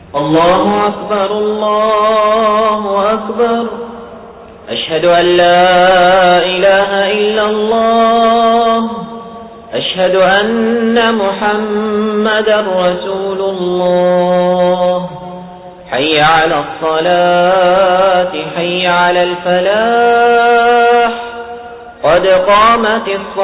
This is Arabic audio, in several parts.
الله أكبر الله أكبر. أشهد أن لا إله إلا الله. أشهد أن محمدا رسول الله. حي على الصلاة حي على الفلاح. قد قامت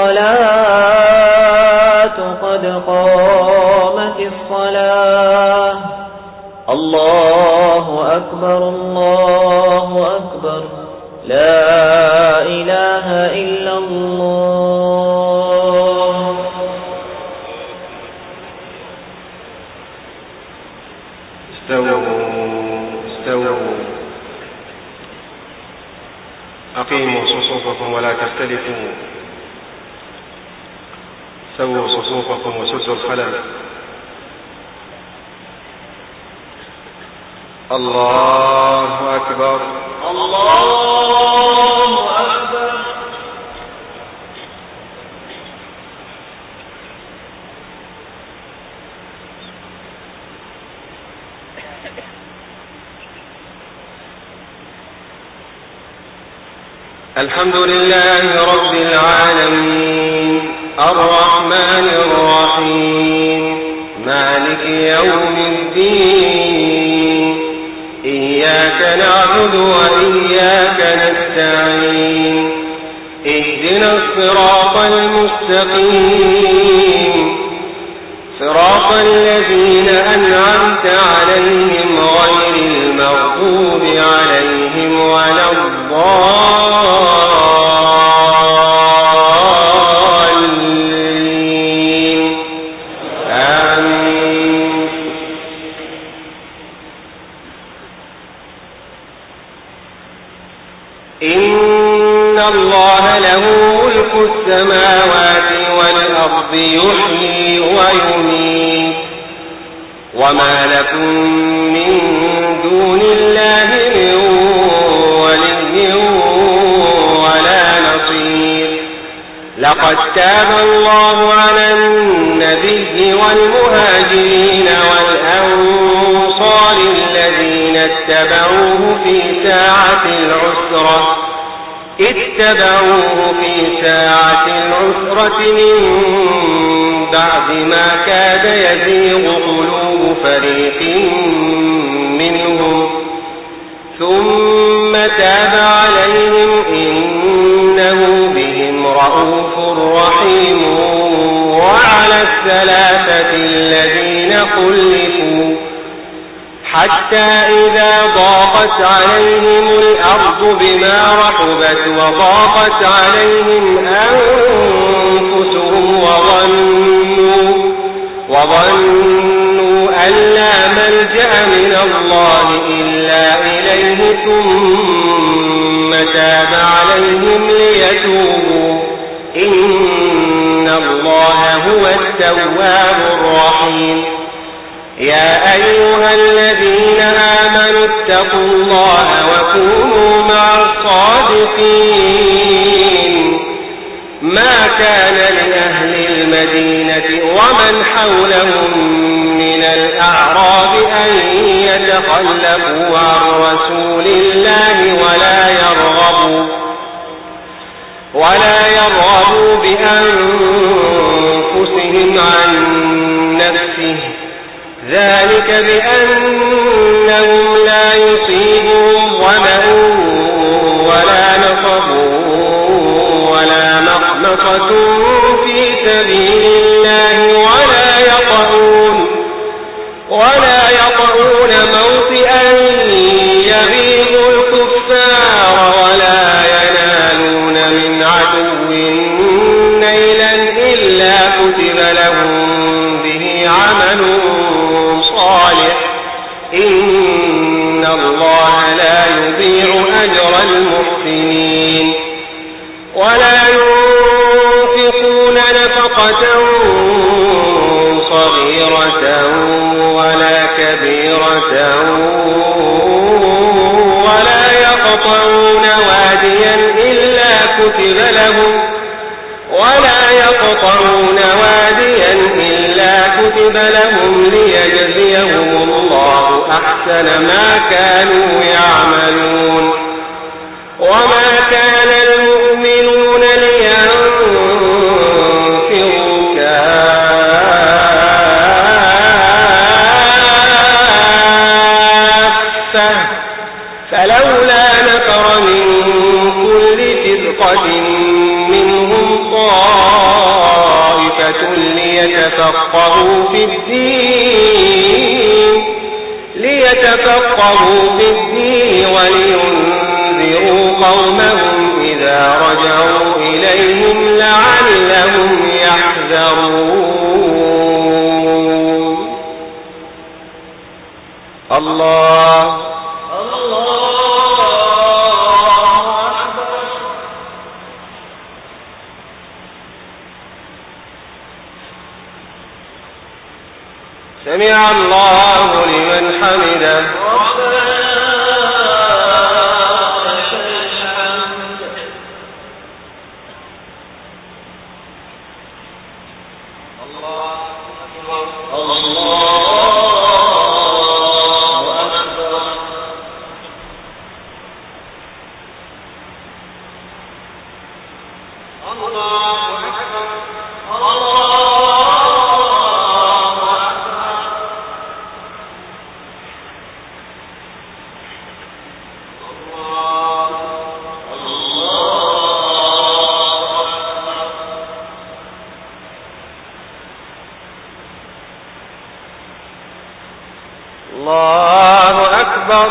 الصلاة قد قامت الصلاة. الله أكبر الله أكبر. لا إله إلا الله. استووا أقيموا صفوفكم ولا تختلفوا. سووا صفوفكم وسدوا الخلل. الله أكبر الله أكبر. الحمد لله رب العالمين الرحمن الرحيم مالك يوم الدين. إياك نعبد وإياك نستعين. اهدنا الصراط المستقيم صراط الذين أنعمت عليهم غير المغضوب عليهم ولا الضالين. آمين. إن الله له ملك السماوات والأرض يحيي ويميت وما لكم من دون الله من ولي ولا نصير. لقد تاب الله على النبي والمهاجرين والأنصار الذين اتبعوه في ساعة العسرة من بعد ما كاد يزيغ قلوب فريق منهم ثم تاب عليهم إنه بهم رءوف رحيم. وعلى الثلاثة الذين خلفوا حتى إذا ضاقت عليهم الأرض بما رحبت وضاقت عليهم أنفسهم وظنوا أن لا ملجأ من الله إلا إليه ثم تاب عليهم ليتوبوا. إن الله هو التواب الرحيم. يا أيها الذين آمنوا اتقوا الله وكونوا مع الصادقين. ما كان لأهل المدينة ومن حولهم من الأعراب أن يتخلفوا عن رسول الله ولا يرغبوا بأنفسهم عن نفسه. ذلك بأنهم لا يصيبهم ظمأ ولا نصب ولا مخمصة في سبيل الله ولا يطؤون موطئا يغيظ الكفار ولا ينالون من عدو نيلا إلا كتب لهم به عمل صالح. إن الله لا يضيع أجر المحسنين. ولا ينفقون نفقة صغيرة ولا كبيرة ولا يقطعون واديا إلا كتب لهم ليجزيهم الله أحسن ما كانوا يعملون وما كان المؤمنون لينفروا كافة فلولا نفر من كل فرقة منهم طائفة ليتفقهوا في الدين ولينذروا قومهم إذا رجعوا إليهم لعلهم يحذرون. الله سمع الله لمن حمده. الله أكبر.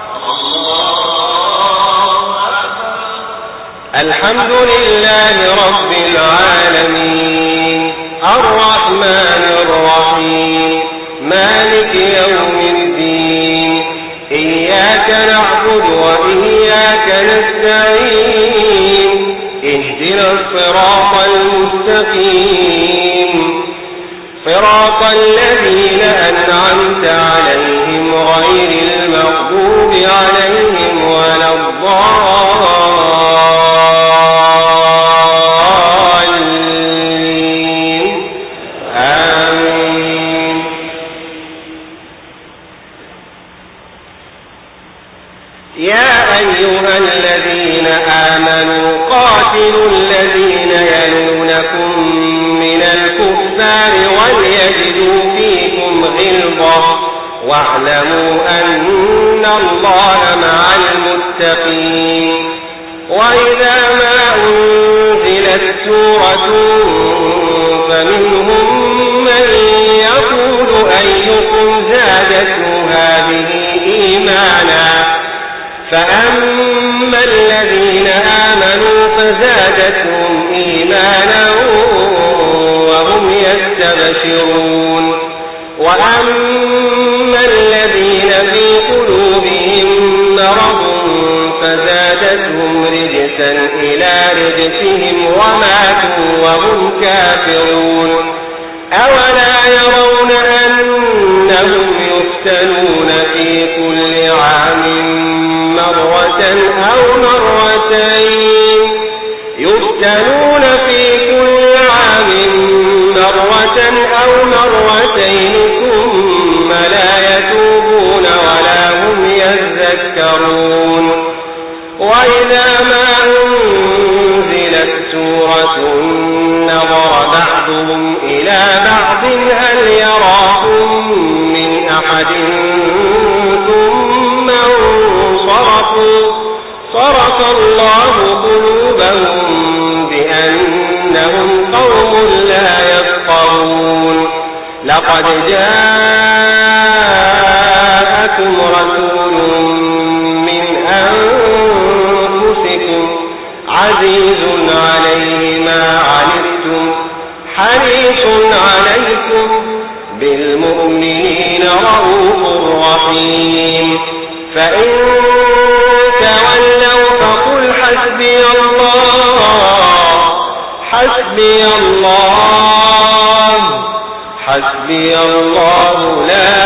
الحمد لله رب العالمين الرحمن الرحيم مالك يوم الدين إياك نعبد وإياك نستعين اهدنا الصراط المستقيم صراط الذين أنعمت عليهم غير المغضوب عليهم ولا الضالين آمين. يا أيها الذين آمنوا قاتلوا الذين يلونكم من الكفار وليجدوا فيكم غلظة واعلموا أن الله مع المتقين. وإذا ما أنزلت سورة فمنهم من يقول أيكم زادته هذه إيمانا فأما الذين آمنوا فزادتهم إيمانا وهم يستبشرون وأما الذين في قلوبهم مرض فزادتهم رجسا إلى رجسهم وماتوا وهم كافرون. أولا يرون أنهم يفتنون في كل عام مرة أو مرتين ثم لا يتوبون ولا هم يذكرون. وإذا ما أنزلت سورة نظر بعضهم إلى بعض هل يراكم من أحد ثم انصرفوا صرف الله قلوبهم بأنهم قوم لا يفقهون. لقد جاءكم رسول من أنفسكم عزيز عليه ما عنتم حريص عليكم بالمؤمنين رؤوف رحيم. فإن تولوا فقل حسبي الله لا